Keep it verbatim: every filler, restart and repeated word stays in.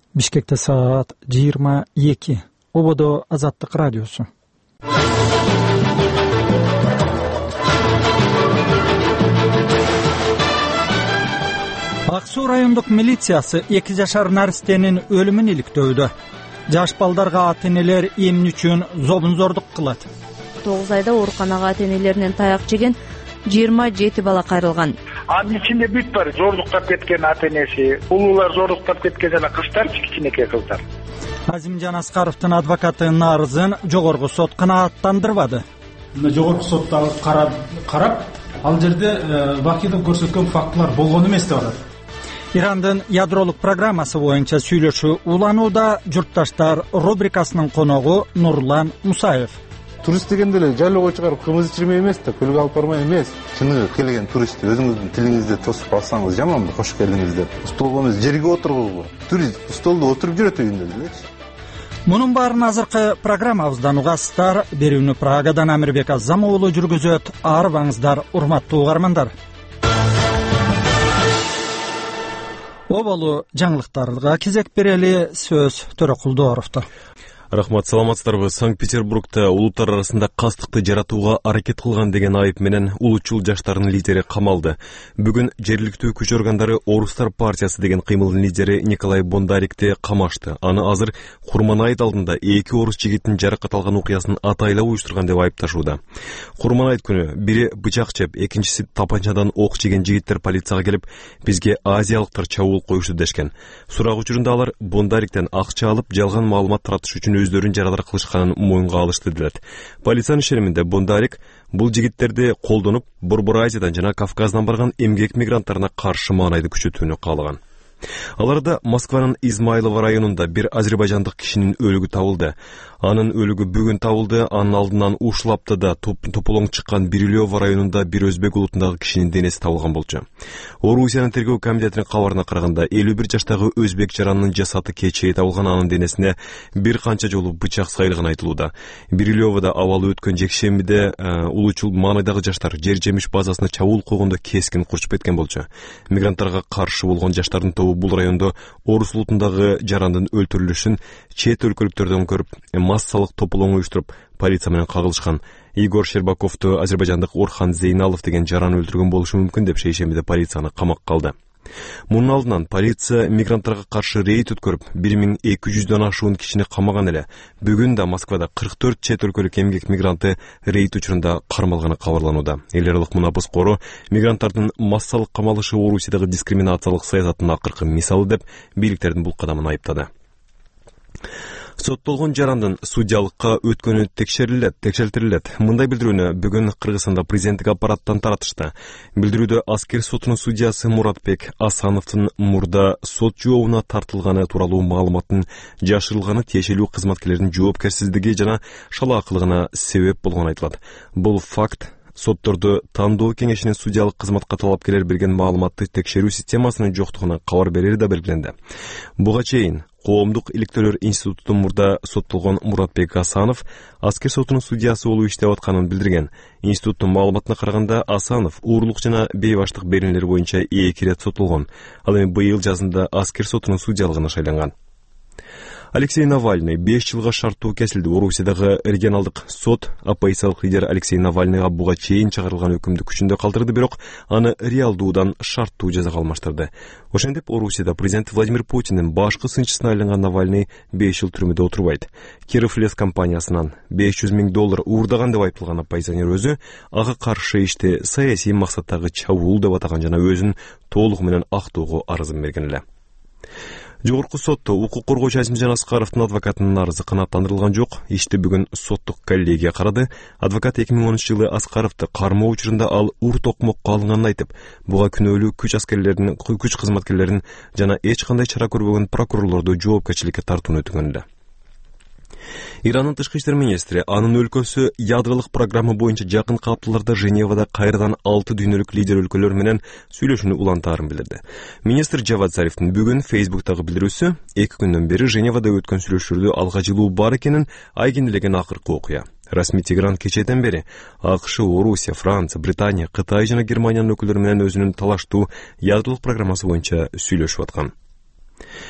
Бишкекте саат жыйырма эки. Ободо Азаттык радиосу. Ак Суу райондук милициясы эки жашар наристенин өлүмүн иликтөөдө. Жаш балдарга ата-энелер эмне үчүн зобунзордук кылат? тогуз айда ооруканага ата-энелеринен таяк жеген жыйырма жети бала кайрылган. Анын ичинде бүт бар, зордуктап кеткен ата-энеси, улуулар зордуктап кеткен жана кыздарчы, кичинекей кыздар. Азимжан Аскаровдун адвокаты нарызын жогорку сот канааттандырбады. Жогорку сотто карап, карап, ал жерде Бакидов көрсөткөн фактылар болгон эмес деп атат. Ирандын ядролук программасы боюнча сүйлөшүү уланууда журтташтар рубрикасынын коногу Нурлан Мусаев. Турист дегенде эле жайлоого чыгарып кымыз ичирмей эмес да, көлгө алып бармай эмес. Чыныгы келген туристти өзүңүздүн тилиңизде тосуп алсаңыз жаманбы, кош келдиңиз деп. Столго эмес, жерге отургузгу. Турист столдо отуруп жүрөт үйүндө элечи. Мунун баарын азыркы программабыздан угасыздар. Берүүнү Прагадан Амирбек Азам уулу жүргүзөт. Арыбаңыздар, урматтуу угармандар. Оболу жаңылыктарга кезек берели. Сөз Төрөкулдуоровдо. Рахмат, саламатсыздарбы. Санкт-Петербургда улуттар арасында кастыкты жаратууга аракет кылган деген айып менен улутчул жаштардын лидери камалды. Бүгүн жергиликтүү күч органдары Орустар партиясы деген кыймылдын лидери Николай Бондарикти камашты. Аны азыр Курманайыт алдында эки орус жигиттин жаракат алган окуясын атайлап уюштурган деп айыпташууда. Курманайыт күнү бири бычак жеп, экинчиси тапанчадан ок жеген жигиттер полицияга келип, бизге азиялыктар чабуул коюшту дешкен. Сурак учурунда алар Бондариктен акча алып, жалган маалымат таратыш үчүн өздөрүн жарадар кылышканын моюнга алышты делет. Полициянын ишениминде Бондарик бул жигиттерди колдонуп, Борбор Азиядан жана Кавказдан барган эмгек мигранттарына каршы маанайды күчөтүүнү каалаган. Аларда Москванын Измайлово районунда бир азербайжандык кишинин өлүгү табылды. Анын өлүгү бүгүн табылды. Анын алдынан Ушлаптада тополоң чыккан Бирилево районунда бир өзбек улутундагы кишинин денеси табылган болчу. Орусиянын тергөө комитетинин кабарына караганда элүү бир жаштагы өзбек жаранынын жасаты кечээ табылган. Анын денесине бир канча жолу бычак сайылган айтылууда. Бирилевода абалы өткөн жекшембиде улуучул маанайдагы жаштар жер жемиш базасына чабуул койгондо кескин курчуп кеткен болчу. Мигранттарга каршы болгон жаштардын тобу бул райондо орус улутундагы жарандын өлтүрүлүшүн чет өлкөлүктөрдөн көрүп, массалык тополоң уюштуруп, полиция менен кагылышкан. Игорь Щербаковду азербайжандык Орхан Зейналов деген жараны өлтүргөн болушу мүмкүн деп шейшембиде полицияны камакка алды. Мунун алдынан полиция мигранттарга каршы рейд өткөрүп, бир миң эки жүздөн ашуун кишини камаган эле. Бүгүн да Москвада кырк төрт чет өлкөлүк эмгек мигранты рейд учурунда кармалганы кабарланууда. Эл аралык мунапыс кору мигранттардын массалык камалышы Орусиядагы дискриминациялык саясаттын акыркы мисалы деп бийликтердин бул кадамын айыптады. Соттолгон жарандын судьялыкка өткөнү текшерилет, текшертилет. Мындай билдирүүнү бүгүн Кыргызстанда президенттик аппараттан таратышты. Билдирүүдө Аскер сотунун судьясы Муратбек Асановдун мурда сот жообуна тартылганы тууралуу маалыматтын жашырылганы тиешелүү кызматкерлердин жоопкерсиздиги жана шалаакылыгына себеп болгону айтылат. Бул факт сотторду тандоо кеңешинин судьялык кызматка талапкерлер берген маалыматты текшерүү системасынын жоктугуна кабар берери да белгиленди. Буга чейин Коомдук иликтөөлөр институтунун мурда соттолгон Муратбек Асанов Аскер сотунун судьясы болуп иштеп атканын билдирген. Институттун маалыматына караганда Асанов уурлук жана бейбаштык берүүлөр боюнча эки ирет соттолгон. Ал эми быйыл жазында Аскер сотунун судьялыгына шайланган. Алексей Навальный беш жылга шарттуу кесилди. Орусиядагы регионалдык сот оппозициялык лидер Алексей Навальныйга буга чейин чыгарылган өкүмдү күчүндө калтырды, бирок аны реалдуудан шарттуу жазага алмаштырды. Ошентип Орусияда президент Владимир Путиндин башкы сынчысына айланган Навальный беш жыл түрмөдө отурбайт. Киров лес компаниясынан беш жүз миң доллар уурдаган деп айыпталган оппозиционер өзү ага каршы ишти саясий максаттагы чабуул деп атаган жана өзүн толугу менен актоого арызын берген эле. Жогорку сотто укук коргоочу Азимжан Аскаровдун адвокатынын арызы канааттандырылган жок. Ишти бүгүн соттук коллегия карады. Адвокат эки миң онунчу жылы Аскаровду кармоо учурунда ал ур токмокко алынганын айтып, буга күнөөлүү күч аскерлеринин, күч кызматкерлерин жана эч кандай чара көрбөгөн прокурорлорду жоопкерчиликке тартууну өтүнгөн эле. Иранын тышкы иштер министри анын өлкөсү ядролук программа боюнча жакынкы апталарда Женевада кайрадан алты дүйнөлүк лидер өлкөлөр менен сүйлөшүүнү улантаарын билдирди. Министр Жавад Зарифтин бүгүн Фейсбуктагы билдирүүсү эки күндөн бери Женевада өткөн сүйлөшүүлөрдө алга жылуу бар экенин айгинелеген акыркы окуя. Расмий Тегеран кечеден бери АКШ, Орусия, Франция, Британия, Кытай жана Германиянын өкүлдөрү менен өзүнүн талаштуу ядролук программасы боюнча сүйлөшүп аткан.